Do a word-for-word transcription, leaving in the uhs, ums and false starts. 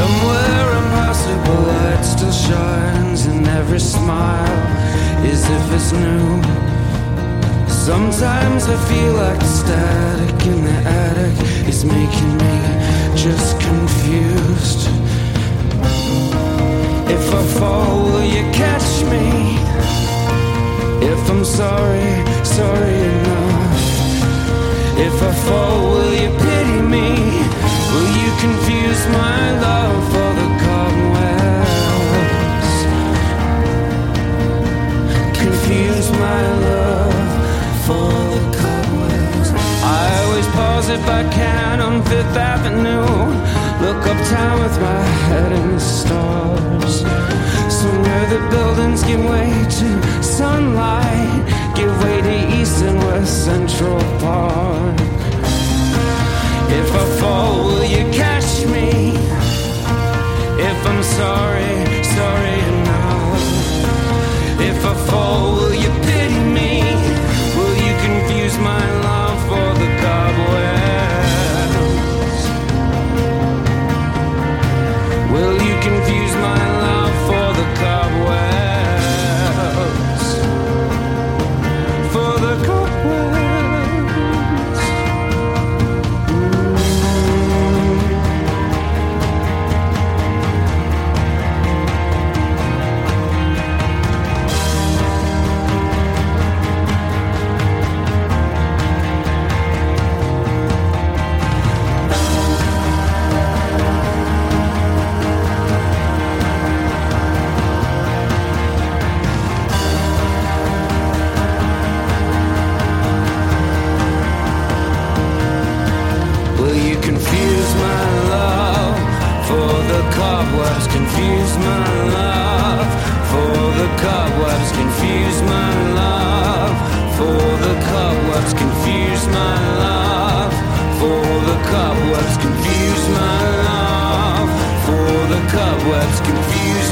Somewhere impossible light still shines, and every smile is if it's new. Sometimes I feel like the static in the attic is making me just confused. If I fall, will you catch me? If I'm sorry, sorry enough. If I fall, will you pity me? Will you confuse my love for the cobwebs? Confuse my love for the cobwebs. I always pause if I can on Fifth Avenue. Look uptown with my head in the stars. Somewhere the buildings give way to sunlight, give way to East and West Central Park. If I fall, will you catch me? If I'm sorry, sorry enough. If I fall, will you pity me? Will you confuse my love for the cobwebs? Will you confuse my love for the cobwebs? For the cobwebs. Cobwebs confuse my love for the cobwebs confuse my love for the cobwebs confuse my love for the cobwebs confuse my love for the cobwebs confuse